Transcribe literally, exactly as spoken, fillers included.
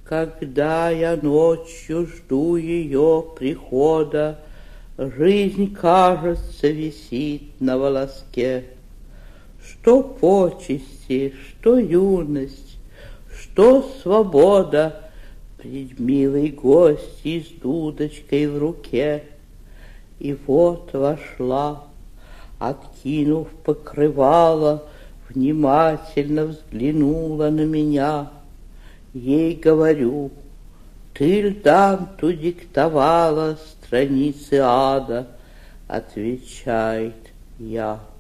Когда я ночью жду ее прихода, жизнь, кажется, висит на волоске. Что почести, что юность, что свобода пред милой гостьей с дудочкой в руке. И вот вошла, откинув покрывало, внимательно взглянула на меня. Ей говорю: ты ль Данту диктовала страницы ада? Отвечает: я.